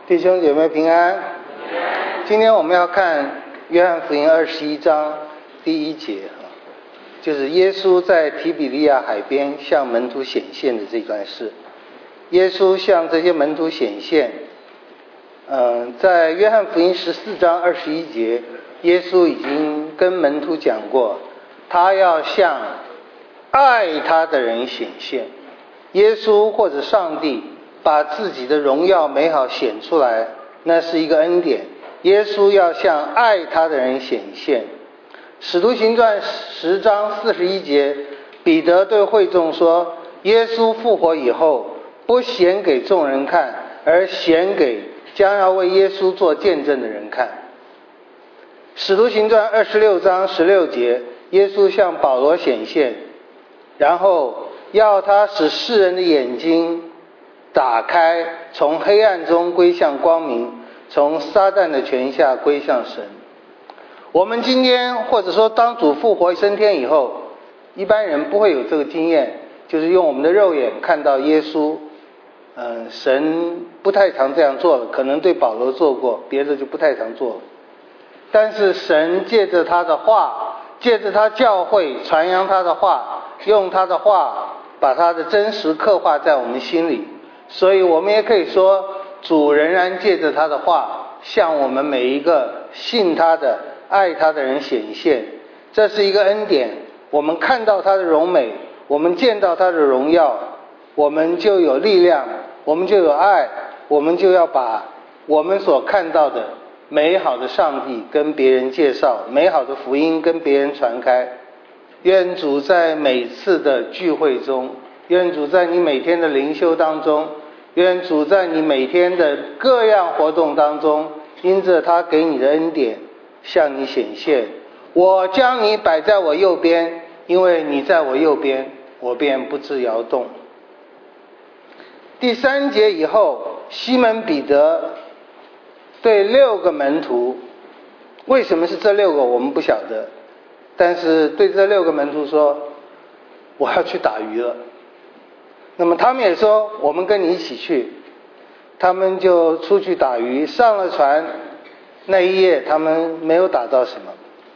弟兄姐妹平安。今天我们要看约翰福音21章第1节，就是耶稣在提比利亚海边向门徒显现的这段事。耶稣向这些门徒显现，在约翰福音14章21节，耶稣已经跟门徒讲过，他要向爱他的人显现。耶稣或者上帝把自己的荣耀美好显出来，那是一个恩典。耶稣要向爱他的人显现。使徒行传10章41节，彼得对会众说，耶稣复活以后，不显给众人看，而显给将要为耶稣做见证的人看。使徒行传26章16节，耶稣向保罗显现，然后要他使世人的眼睛打开，从黑暗中归向光明，从撒旦的权下归向神。我们今天或者说当主复活升天以后，一般人不会有这个经验，就是用我们的肉眼看到耶稣。神不太常这样做了，可能对保罗做过，别的就不太常做了。但是神借着他的话，借着他教会传扬他的话，用他的话把他的真实刻画在我们心里，所以我们也可以说，主仍然借着他的话向我们每一个信他的爱他的人显现。这是一个恩典，我们看到他的荣美，我们见到他的荣耀，我们就有力量，我们就有爱，我们就要把我们所看到的美好的上帝跟别人介绍，美好的福音跟别人传开。愿主在每次的聚会中，愿主在你每天的灵修当中，愿主在你每天的各样活动当中，因着他给你的恩典向你显现。我将你摆在我右边，因为你在我右边，我便不致摇动。第3节以后，西门彼得对6个门徒，为什么是这6个我们不晓得，但是对这6个门徒说，我要去打鱼了。那么他们也说，我们跟你一起去。他们就出去打鱼，上了船，那一夜他们没有打到什么。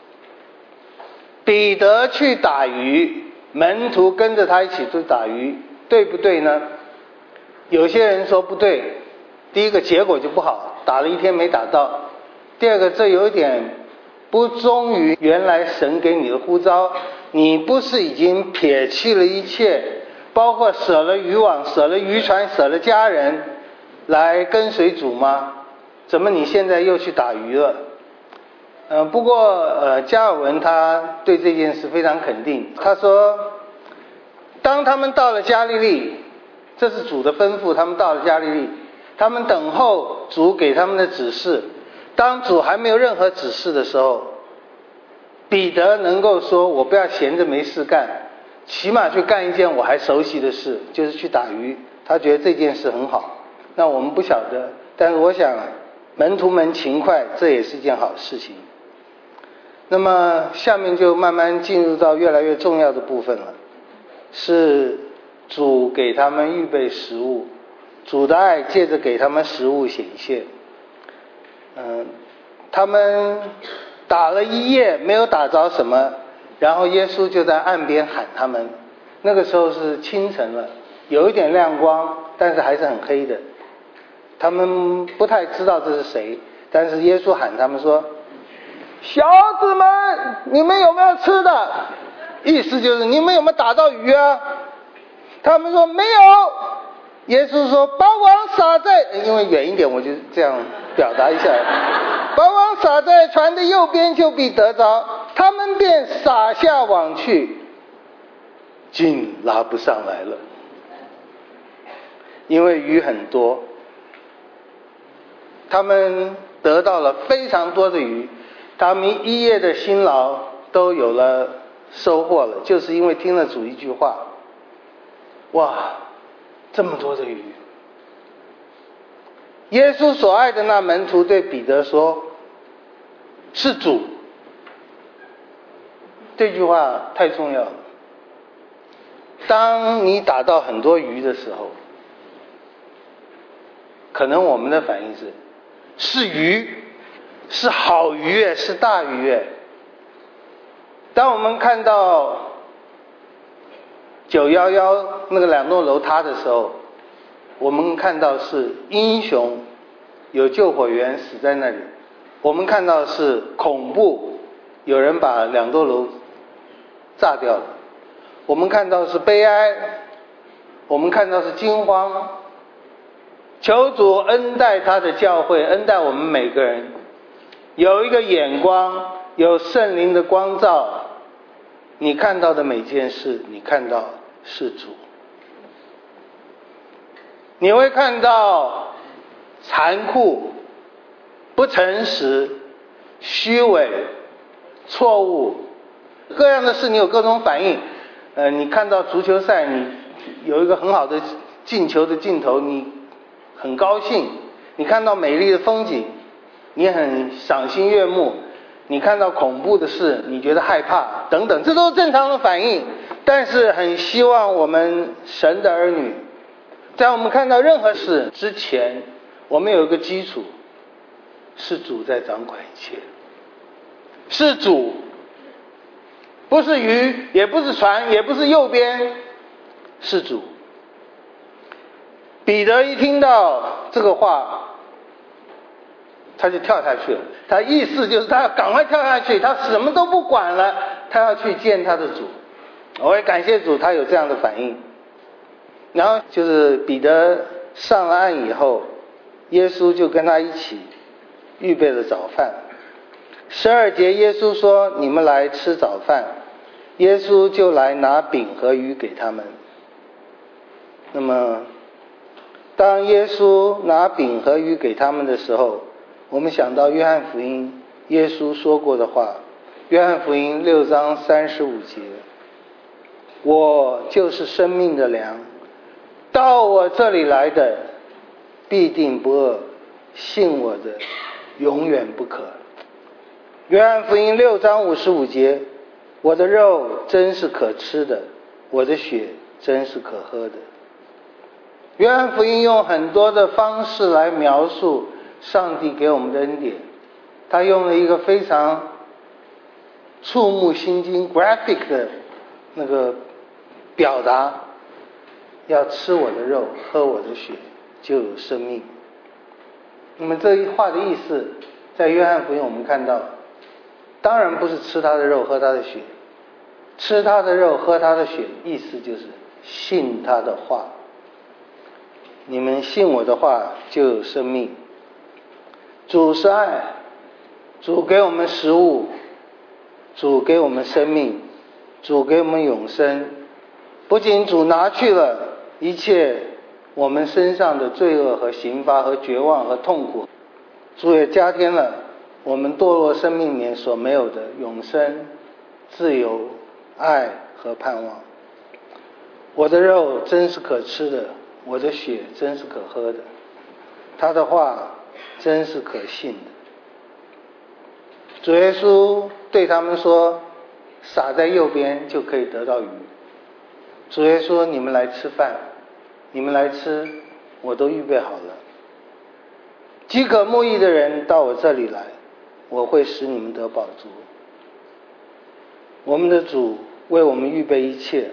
彼得去打鱼，门徒跟着他一起去打鱼，对不对呢？有些人说不对。第一个，结果就不好，打了1天没打到。第二个，这有点不忠于原来神给你的呼召。你不是已经撇弃了一切，包括舍了渔网，舍了渔船，舍了家人，来跟随主吗？怎么你现在又去打鱼了？不过加尔文他对这件事非常肯定。他说，当他们到了加利利，这是主的吩咐，他们到了加利利，他们等候主给他们的指示。当主还没有任何指示的时候，彼得能够说，我不要闲着没事干，起码去干一件我还熟悉的事，就是去打鱼。他觉得这件事很好。那我们不晓得，但是我想门徒们勤快，这也是一件好事情。那么下面就慢慢进入到越来越重要的部分了，是主给他们预备食物，主的爱借着给他们食物显现。他们打了1夜没有打着什么，然后耶稣就在岸边喊他们。那个时候是清晨了，有一点亮光，但是还是很黑的。他们不太知道这是谁，但是耶稣喊他们说，小子们，你们有没有吃的？意思就是你们有没有打到鱼啊？他们说没有。耶稣说，把网撒在，因为远一点我就这样表达一下，把网撒在船的右边，就必得着。他们便撒下网去，竟拉不上来了，因为鱼很多。他们得到了非常多的鱼，他们1夜的辛劳都有了收获了，就是因为听了主一句话。哇，这么多的鱼！耶稣所爱的那门徒对彼得说，是主。这句话太重要了。当你打到很多鱼的时候，可可能我们的反应是鱼，是好鱼，是大鱼。当我们看到911那个2栋楼塌的时候，我们看到是英雄，有救火员死在那里。我们看到是恐怖，有人把2栋楼炸掉了。我们看到是悲哀，我们看到是惊慌。求主恩待他的教会，恩待我们每个人，有一个眼光，有圣灵的光照，你看到的每件事，你看到是主。你会看到残酷、不诚实、虚伪、错误，各样的事你有各种反应。你看到足球赛，你有一个很好的进球的镜头，你很高兴；你看到美丽的风景，你很赏心悦目；你看到恐怖的事，你觉得害怕，等等，这都是正常的反应。但是很希望我们神的儿女，在我们看到任何事之前，我们有一个基础，是主在掌管一切，是主，不是鱼，也不是船，也不是右边，是主。彼得一听到这个话，他就跳下去了。他意思就是他要赶快跳下去，他什么都不管了，他要去见他的主。我也感谢主，他有这样的反应。然后就是彼得上了岸以后，耶稣就跟他一起预备了早饭。12节，耶稣说：“你们来吃早饭。”耶稣就来拿饼和鱼给他们。那么当耶稣拿饼和鱼给他们的时候，我们想到约翰福音耶稣说过的话，约翰福音6章35节：“我就是生命的粮，到我这里来的必定不饿，信我的永远不渴。”约翰福音6章55节：“我的肉真是可吃的，我的血真是可喝的。”约翰福音用很多的方式来描述上帝给我们的恩典，他用了一个非常触目心惊 graphic 的那个表达，要吃我的肉，喝我的血，就有生命。那么这一话的意思，在约翰福音我们看到，当然不是吃他的肉喝他的血，吃他的肉喝他的血，意思就是信他的话。你们信我的话，就有生命。主是爱，主给我们食物，主给我们生命，主给我们永生。不仅主拿去了一切我们身上的罪恶和刑罚和绝望和痛苦，主也加添了我们堕落生命里面所没有的永生、自由、爱和盼望。我的肉真是可吃的，我的血真是可喝的，他的话真是可信的。主耶稣对他们说，撒在右边就可以得到鱼。主耶稣说，你们来吃饭，你们来吃，我都预备好了。饥渴慕义的人到我这里来，我会使你们得饱足。我们的主为我们预备一切，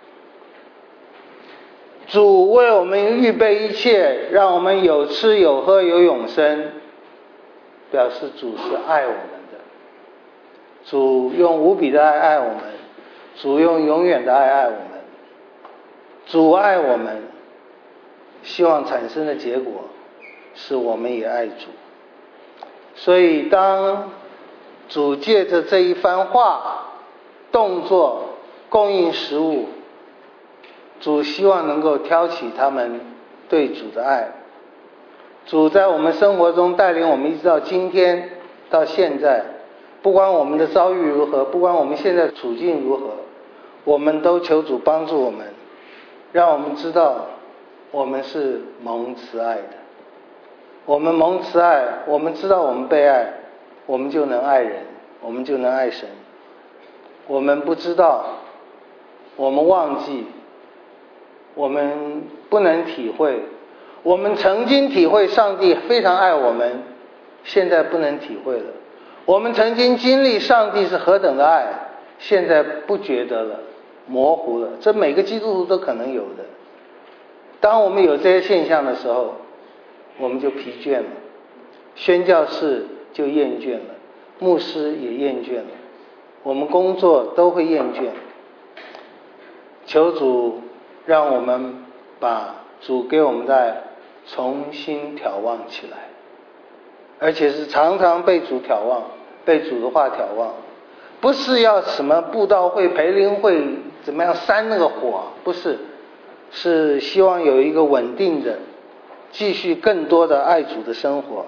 主为我们预备一切，让我们有吃有喝有永生，表示主是爱我们的。主用无比的爱爱我们，主用永远的爱爱我们。主爱我们，希望产生的结果是我们也爱主。所以当主借着这一番话动作供应食物，主希望能够挑起他们对主的爱。主在我们生活中带领我们一直到今天到现在，不管我们的遭遇如何，不管我们现在处境如何，我们都求主帮助我们，让我们知道我们是蒙慈爱的。我们蒙慈爱，我们知道我们被爱，我们就能爱人，我们就能爱神。我们不知道，我们忘记，我们不能体会， 我们曾经体会上帝非常爱我们，现在不能体会了。我们曾经经历上帝是何等的爱，现在不觉得了，模糊了。这每个基督徒都可能有的。当我们有这些现象的时候，我们就疲倦了，宣教士就厌倦了，牧师也厌倦了，我们工作都会厌倦。求主让我们把主给我们的爱重新眺望起来，而且是常常被主眺望，被主的话眺望，不是要什么布道会、培灵会怎么样煽那个火，不是，是希望有一个稳定的继续更多的爱主的生活。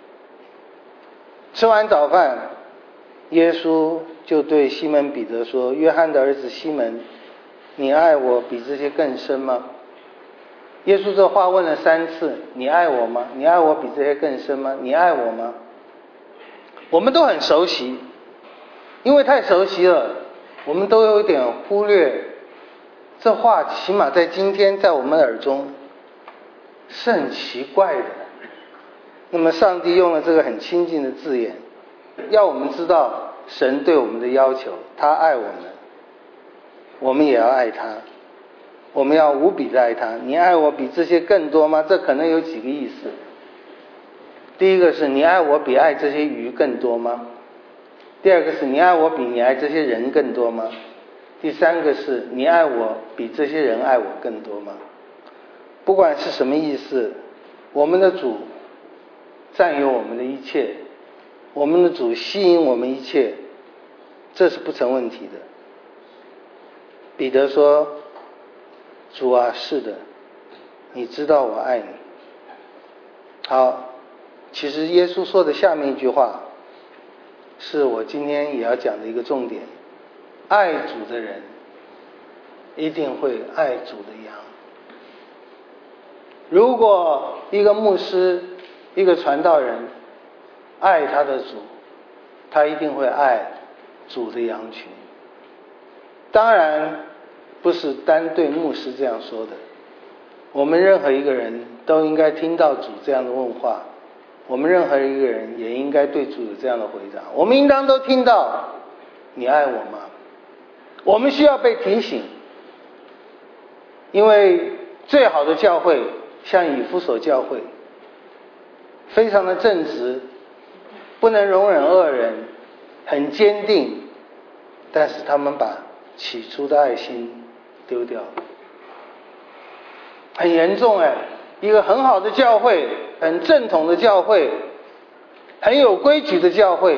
吃完早饭，耶稣就对西门彼得说，约翰的儿子西门，你爱我比这些更深吗？耶稣这话问了3次，你爱我吗？你爱我比这些更深吗？你爱我吗？我们都很熟悉，因为太熟悉了，我们都有点忽略这话，起码在今天在我们耳中是很奇怪的。那么上帝用了这个很亲近的字眼，要我们知道神对我们的要求，他爱我们，我们也要爱他，我们要无比的爱他。你爱我比这些更多吗？这可能有几个意思。第一个是你爱我比爱这些鱼更多吗？第二个是你爱我比你爱这些人更多吗？第三个是你爱我比这些人爱我更多吗？不管是什么意思，我们的主占有我们的一切，我们的主吸引我们一切，这是不成问题的。彼得说，主啊，是的，你知道我爱你。好，其实耶稣说的下面一句话是我今天也要讲的一个重点，爱主的人一定会爱主的羊。如果一个牧师，一个传道人爱他的主，他一定会爱主的羊群。当然不是单对牧师这样说的，我们任何一个人都应该听到主这样的问话，我们任何一个人也应该对主有这样的回答。我们应当都听到，你爱我吗？我们需要被提醒，因为最好的教会像以弗所教会，非常的正直，不能容忍恶人，很坚定，但是他们把起初的爱心丢掉了，很严重一个很好的教会，很正统的教会，很有规矩的教会，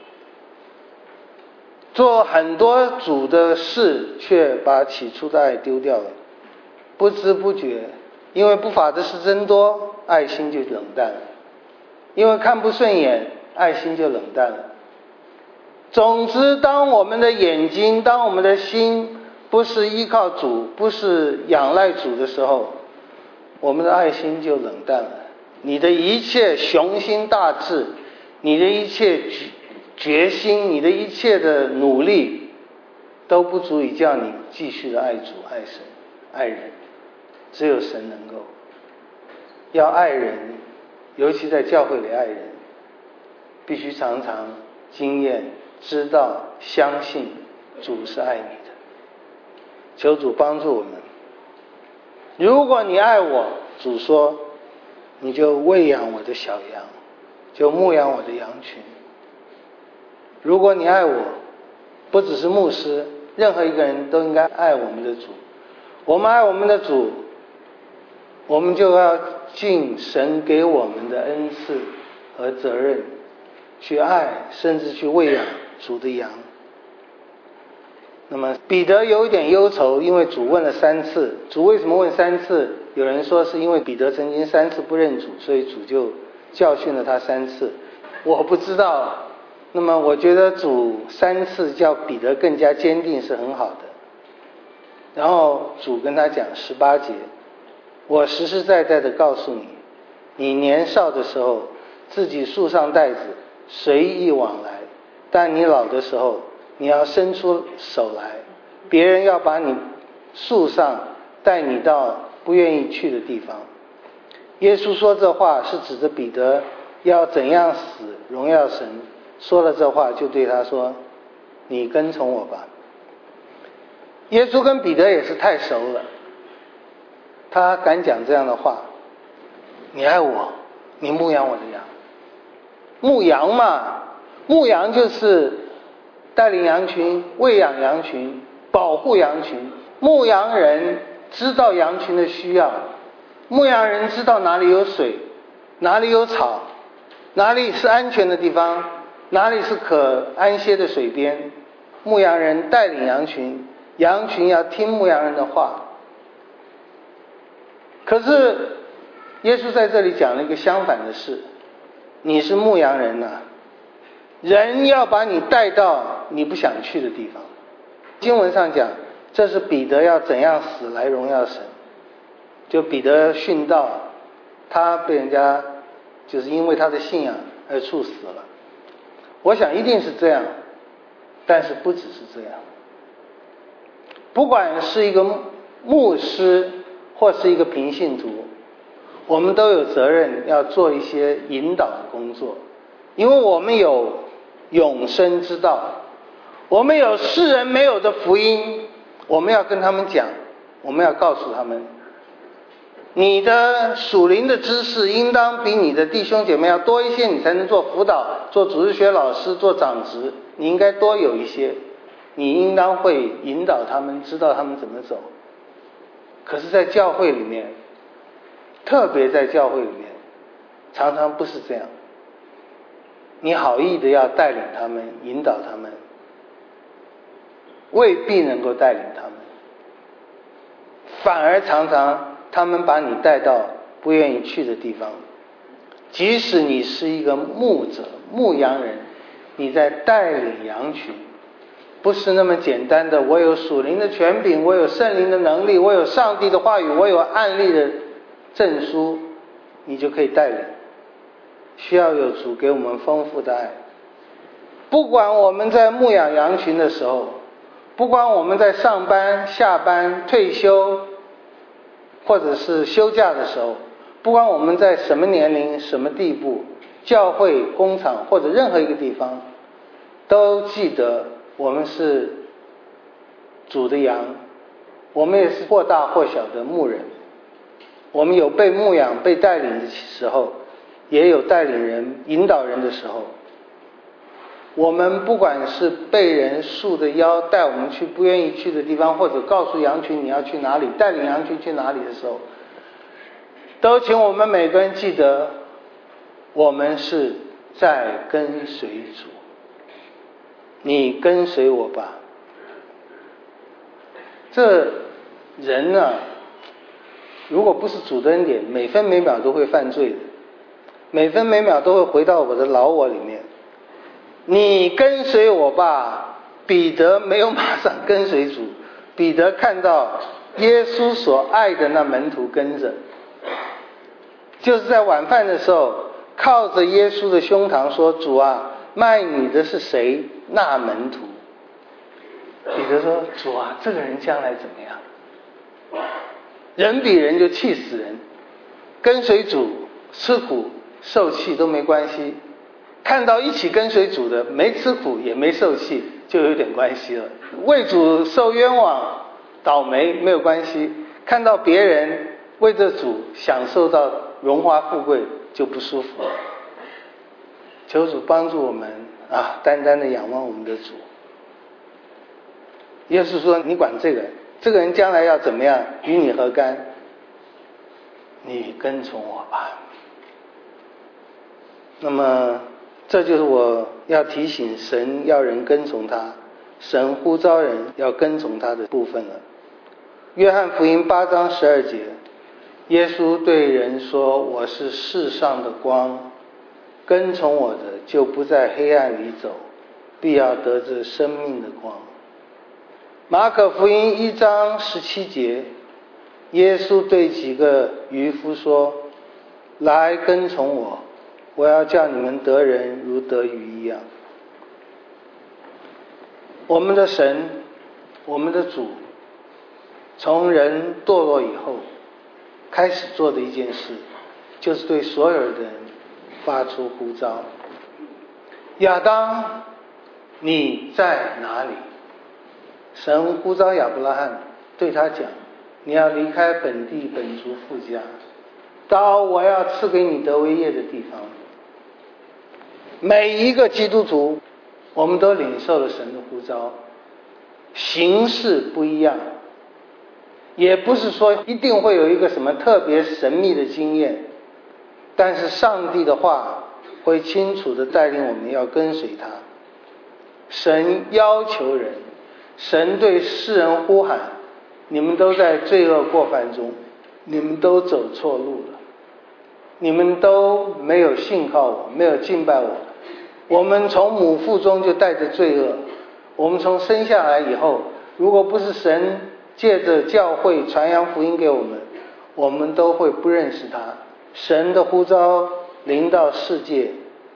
做很多主的事，却把起初的爱丢掉了，不知不觉，因为不法的事增多，爱心就冷淡了，因为看不顺眼，爱心就冷淡了。总之，当我们的眼睛，当我们的心不是依靠主，不是仰赖主的时候，我们的爱心就冷淡了。你的一切雄心大志，你的一切决心，你的一切的努力，都不足以叫你继续的爱主、爱神、爱人。只有神能够。要爱人，尤其在教会里爱人，必须常常经验、知道、相信主是爱你的。求主帮助我们。如果你爱我，主说，你就喂养我的小羊，就牧养我的羊群。如果你爱我，不只是牧师，任何一个人都应该爱我们的主。我们爱我们的主，我们就要尽神给我们的恩赐和责任，去爱，甚至去喂养主的羊。那么彼得有一点忧愁，因为主问了3次。主为什么问3次？有人说是因为彼得曾经3次不认主，所以主就教训了他3次。我不知道，那么我觉得主3次叫彼得更加坚定是很好的。然后主跟他讲18节，我实实在在的告诉你，你年少的时候自己束上带子，随意往来，但你老的时候，你要伸出手来，别人要把你束上，带你到不愿意去的地方。 耶稣说这话是指着彼得要怎样死荣耀神，说了这话就对他说，你跟从我吧。耶稣跟彼得也是太熟了，他敢讲这样的话，你爱我，你牧养我的羊。牧羊嘛，牧羊就是带领羊群，喂养羊群，保护羊群。牧羊人知道羊群的需要，牧羊人知道哪里有水，哪里有草，哪里是安全的地方，哪里是可安歇的水边。牧羊人带领羊群，羊群要听牧羊人的话。可是耶稣在这里讲了一个相反的事，你是牧羊人啊，人要把你带到你不想去的地方。经文上讲，这是彼得要怎样死来荣耀神。就彼得殉道，他被人家就是因为他的信仰而处死了。我想一定是这样，但是不只是这样。不管是一个牧师或是一个平信徒，我们都有责任要做一些引导的工作，因为我们有永生之道，我们有世人没有的福音，我们要跟他们讲，我们要告诉他们，你的属灵的知识应当比你的弟兄姐妹要多一些，你才能做辅导，做主日学老师，做长职，你应该多有一些，你应当会引导他们，知道他们怎么走。可是在教会里面，特别在教会里面，常常不是这样。你好意的要带领他们，引导他们，未必能够带领他们，反而常常他们把你带到不愿意去的地方。即使你是一个牧者、牧羊人，你在带领羊群，不是那么简单的我有属灵的权柄，我有圣灵的能力，我有上帝的话语，我有案例的证书，你就可以带领。需要有主给我们丰富的爱。不管我们在牧养羊群的时候，不管我们在上班、下班、退休或者是休假的时候，不管我们在什么年龄、什么地步，教会、工厂或者任何一个地方，都记得我们是主的羊，我们也是或大或小的牧人。我们有被牧养、被带领的时候，也有带领人、引导人的时候。我们不管是被人束着腰带我们去不愿意去的地方，或者告诉羊群你要去哪里，带领羊群去哪里的时候，都请我们每个人记得，我们是在跟随主。你跟随我吧。这人啊，如果不是主的恩典，每分每秒都会犯罪的，每分每秒都会回到我的老我里面。你跟随我吧。彼得没有马上跟随主，彼得看到耶稣所爱的那门徒跟着，就是在晚饭的时候靠着耶稣的胸膛说，主啊，卖你的是谁？那门徒。彼得说，主啊，这个人将来怎么样？人比人就气死人，跟随主吃苦受气都没关系，看到一起跟随主的没吃苦也没受气就有点关系了。为主受冤枉倒霉没有关系，看到别人为着主享受到荣华富贵就不舒服。求主帮助我们啊，单单的仰望我们的主。耶稣说，你管这个人将来要怎么样，与你何干？你跟从我吧。那么这就是我要提醒神要人跟从他，神呼召人要跟从他的部分了。约翰福音8章12节，耶稣对人说，我是世上的光，跟从我的就不在黑暗里走，必要得着生命的光。马可福音1章17节，耶稣对几个渔夫说，来跟从我，我要叫你们得人如得鱼一样。我们的神，我们的主，从人堕落以后开始做的一件事， 就是对所有人发出呼召。亚当，你在哪里？神呼召亚伯拉罕，对他讲，你要离开本地本族父家，到我要赐给你得为业的地方。每一个基督徒，我们都领受了神的呼召，形式不一样，也不是说一定会有一个什么特别神秘的经验，但是上帝的话会清楚地带领我们要跟随他。神要求人，神对世人呼喊，你们都在罪恶过犯中，你们都走错路了，你们都没有信靠我，没有敬拜我。我们从母腹中就带着罪恶，我们从生下来以后，如果不是神借着教会传扬福音给我们，我们都会不认识他。神的呼召临到世界，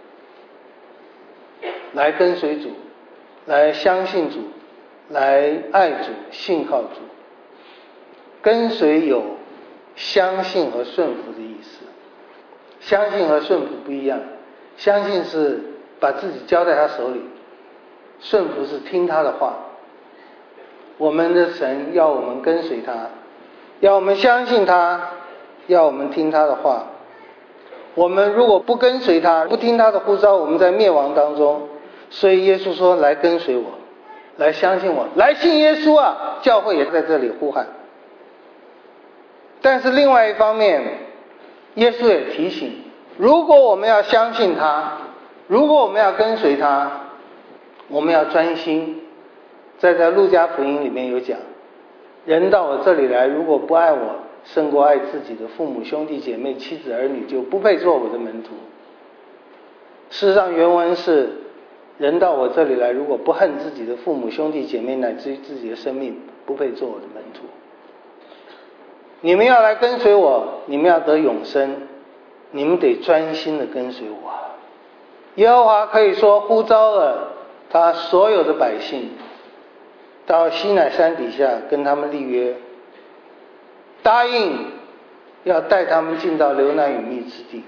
来跟随主，来相信主，来爱主，信靠主。跟随有相信和顺服的意思，相信和顺服不一样，相信是把自己交在他手里，顺服是听他的话。我们的神要我们跟随他，要我们相信他，要我们听他的话。我们如果不跟随他，不听他的呼召，我们在灭亡当中。所以耶稣说，来跟随我，来相信我，来信耶稣啊！教会也在这里呼喊。但是另外一方面，耶稣也提醒，如果我们要相信他，如果我们要跟随他，我们要专心。在路加福音里面有讲，人到我这里来，如果不爱我胜过爱自己的父母兄弟姐妹妻子儿女，就不配做我的门徒。事实上原文是，人到我这里来，如果不恨自己的父母兄弟姐妹乃至于自己的生命，不配做我的门徒。你们要来跟随我，你们要得永生，你们得专心的跟随我。耶和华可以说呼召了他所有的百姓到西乃山底下跟他们立约，答应要带他们进到流奶与蜜之地。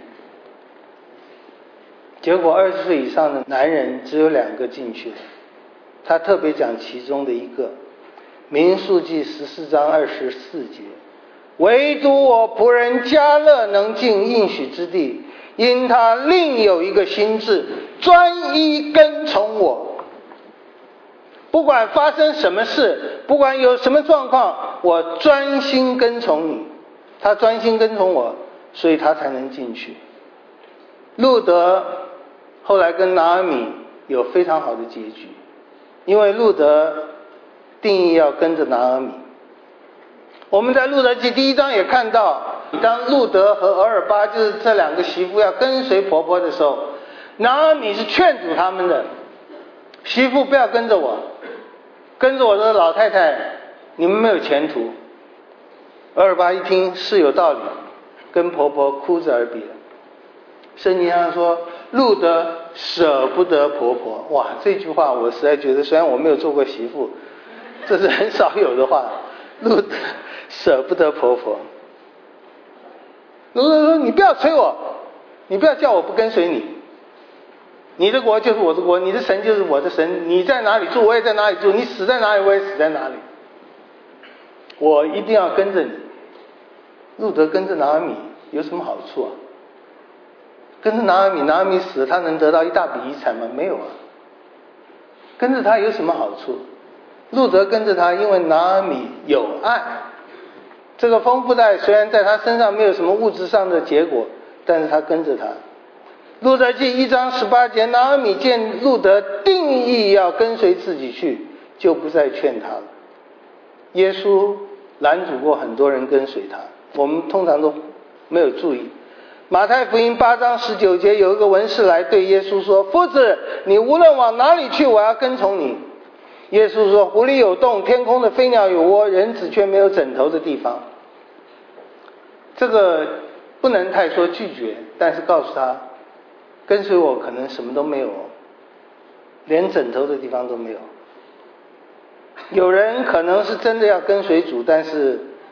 结果20岁以上的男人只有2个进去了，他特别讲其中的一个，民数记14章24节，唯独我仆人迦勒能进应许之地，因他另有一个心志，专一跟从我。不管发生什么事，不管有什么状况，我专心跟从你。他专心跟从我，所以他才能进去。路德后来跟拿俄米有非常好的结局，因为路德定义要跟着拿俄米。我们在路德记第1章也看到，当路德和俄尔巴就是这2个媳妇要跟随婆婆的时候，拿俄米是劝阻他们的，媳妇不要跟着我，跟着我的老太太你们没有前途。俄尔巴一听是有道理，跟婆婆哭着而别。圣经上说路德舍不得婆婆，哇，这句话我实在觉得，虽然我没有做过媳妇，这是很少有的话。路德舍不得婆婆，路德说你不要催我，你不要叫我不跟随你，你的国就是我的国，你的神就是我的神，你在哪里住我也在哪里住，你死在哪里我也死在哪里，我一定要跟着你。路德跟着拿俄米有什么好处啊？跟着拿俄米，拿俄米死了，他能得到一大笔遗产吗？没有啊。跟着他有什么好处？路德跟着他，因为拿俄米有爱。这个丰富的爱虽然在他身上没有什么物质上的结果，但是他跟着他。路德记1章18节，拿俄米见路德定义要跟随自己去，就不再劝他了。耶稣拦阻过很多人跟随他，我们通常都没有注意。马太福音8章19节，有一个文士来对耶稣说，夫子，你无论往哪里去，我要跟从你。耶稣说，湖里有洞，天空的飞鸟有窝，人子却没有枕头的地方。这个不能太说拒绝，但是告诉他，跟随我可能什么都没有，连枕头的地方都没有。有人可能是真的要跟随主，但是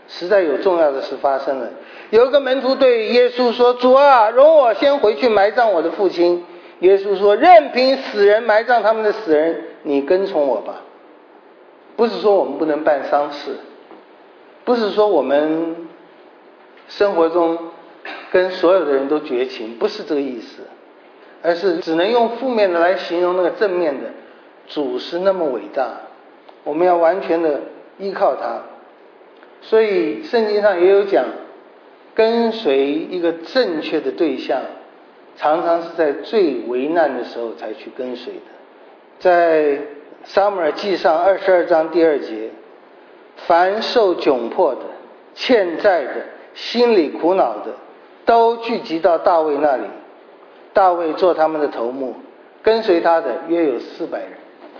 实在有重要的事发生了。有一个门徒对耶稣说，主啊，容我先回去埋葬我的父亲。耶稣说，任凭死人埋葬他们的死人，你跟从我吧。不是说我们不能办丧事，不是说我们生活中跟所有的人都绝情，不是这个意思，而是只能用负面的来形容那个正面的。主是那么伟大，我们要完全的依靠他。所以圣经上也有讲，跟随一个正确的对象，常常是在最危难的时候才去跟随的。在撒母耳记上22章第2节，凡受窘迫的、欠债的、心里苦恼的，都聚集到大卫那里。大卫做他们的头目，跟随他的约有400人。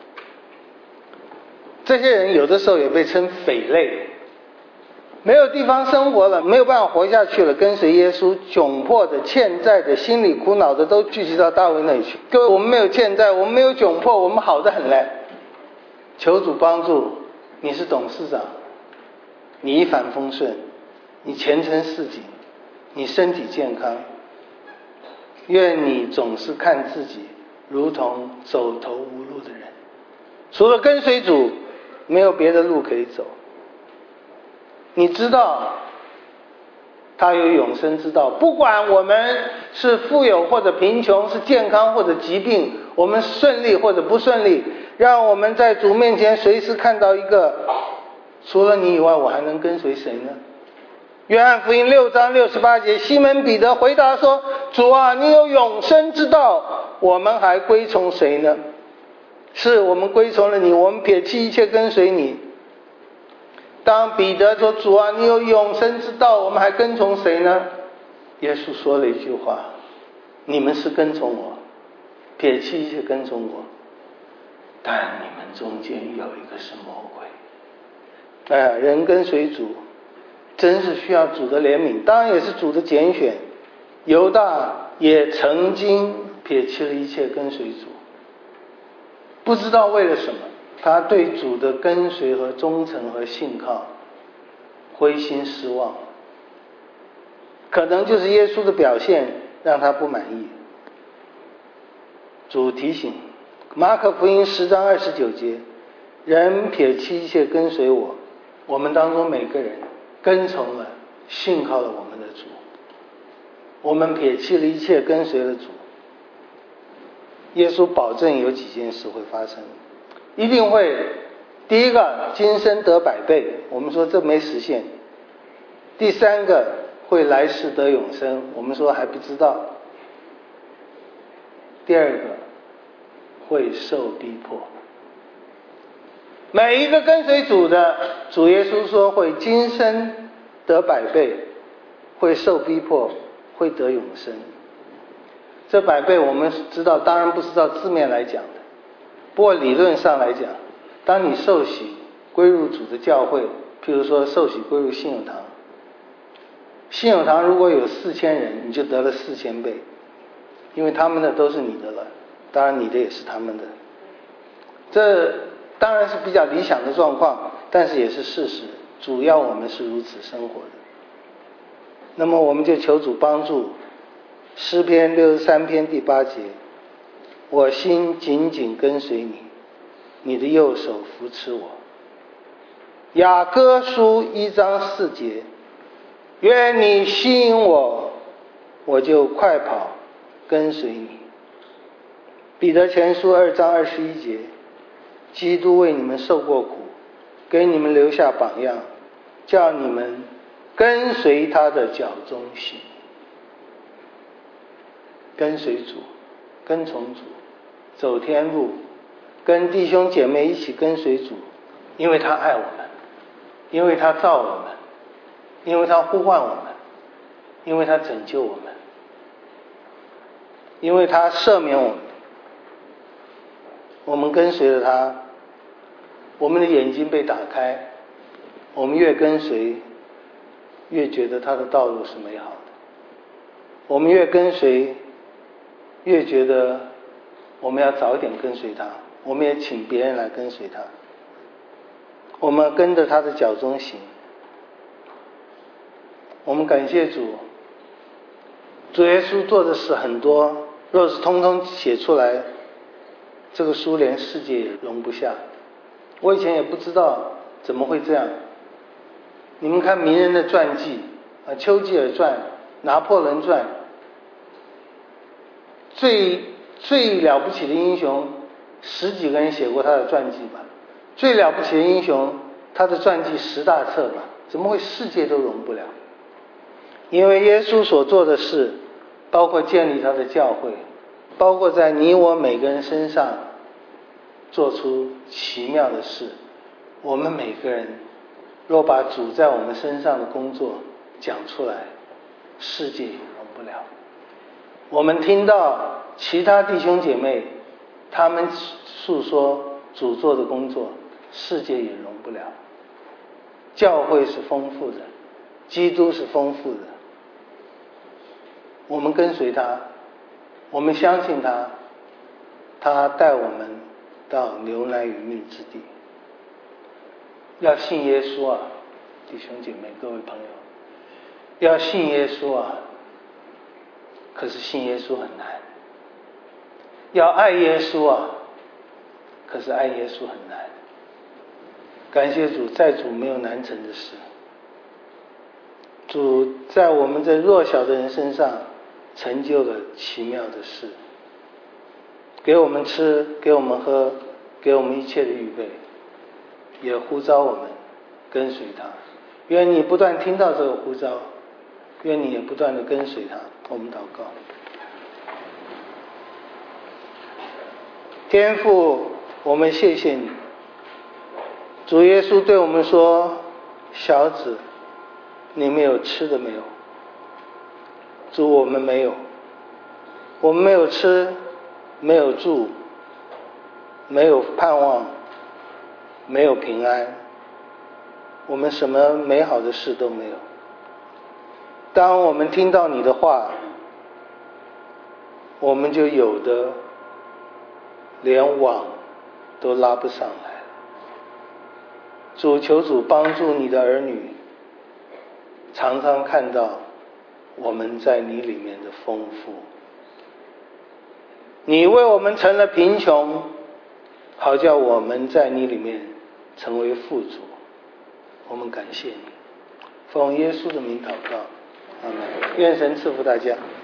这些人有的时候也被称匪类，没有地方生活了，没有办法活下去了，跟随耶稣。窘迫的、欠债的、心里苦恼的，都聚集到大卫那里去。各位，我们没有欠债，我们没有窘迫，我们好得很嘞。求主帮助，你是董事长，你一帆风顺，你前程似锦，你身体健康。愿你总是看自己如同走投无路的人，除了跟随主，没有别的路可以走。你知道他有永生之道，不管我们是富有或者贫穷，是健康或者疾病，我们顺利或者不顺利，让我们在主面前随时看到一个，除了你以外，我还能跟随谁呢？约翰福音6章68节，西门彼得回答说，主啊，你有永生之道，我们还归从谁呢？是我们归从了你，我们撇弃一切跟随你。当彼得说，主啊，你有永生之道，我们还跟从谁呢？耶稣说了一句话，你们是跟从我，撇弃一切跟从我，但你们中间有一个是魔鬼。人跟随主真是需要主的怜悯，当然也是主的拣选。犹大也曾经撇弃了一切跟随主，不知道为了什么，他对主的跟随和忠诚和信靠灰心失望，可能就是耶稣的表现让他不满意。主提醒马可福音10章29节，人撇弃一切跟随我，我们当中每个人跟从了信靠了我们的主，我们撇弃了一切跟随了主。耶稣保证有几件事会发生，一定会。第一个，今生得100倍，我们说这没实现。第三个，会来世得永生，我们说还不知道。第二个，会受逼迫。每一个跟随主的，主耶稣说会今生得100倍，会受逼迫，会得永生。这100倍我们知道，当然不是照字面来讲的，不过理论上来讲，当你受洗归入主的教会，譬如说受洗归入信友堂，信友堂如果有4000人，你就得了4000倍，因为他们的都是你的了，当然你的也是他们的。这当然是比较理想的状况，但是也是事实，主要我们是如此生活的。那么我们就求主帮助。诗篇63篇第8节，我心紧紧跟随你，你的右手扶持我。雅歌书1章4节，愿你吸引我，我就快跑跟随你。彼得前书2章21节，基督为你们受过苦，给你们留下榜样，叫你们跟随他的脚中行。跟随主，跟从主，走天路，跟弟兄姐妹一起跟随主，因为他爱我们，因为他造我们，因为他呼唤我们，因为他拯救我们，因为他赦免我们。我们跟随了他，我们的眼睛被打开，我们越跟随越觉得他的道路是美好的，我们越跟随越觉得我们要早一点跟随他，我们也请别人来跟随他，我们跟着他的脚中行。 我们感谢主，主耶稣做的事很多，若是通通写出来，这个书连世界也容不下。我以前也不知道怎么会这样。你们看名人的传记丘吉尔传、拿破仑传，最了不起的英雄10几个人写过他的传记吧，最了不起的英雄他的传记10大册吧，怎么会世界都容不了？因为耶稣所做的事，包括建立他的教会，包括在你我每个人身上做出奇妙的事。我们每个人若把主在我们身上的工作讲出来，世界也容不了。我们听到其他弟兄姐妹他们诉说主做的工作，世界也容不了。教会是丰富的，基督是丰富的，我们跟随他，我们相信他，他带我们到牛奶与蜜之地。要信耶稣啊，弟兄姐妹各位朋友，要信耶稣啊，可是信耶稣很难。要爱耶稣啊，可是爱耶稣很难。感谢主，在主没有难成的事。主在我们这弱小的人身上成就了奇妙的事，给我们吃，给我们喝，给我们一切的预备，也呼召我们跟随他。愿你不断听到这个呼召，愿你也不断的跟随他。我们祷告。天父，我们谢谢你，主耶稣对我们说，小子，你们有吃的没有？主，我们没有，我们没有吃，没有住，没有盼望，没有平安，我们什么美好的事都没有。当我们听到你的话，我们就有的连网都拉不上来。主，求主帮助你的儿女常常看到我们在你里面的丰富。你为我们成了贫穷，好叫我们在你里面成为富足。我们感谢你，奉耶稣的名祷告，阿们。愿神赐福大家。